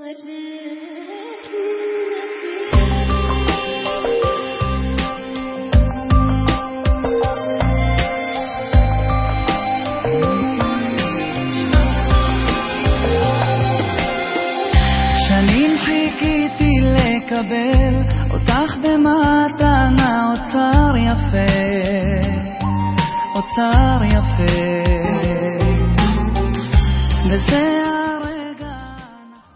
שנים חיכיתי לקבל אותך במתנה, אוצר יפה, אוצר יפה, וזה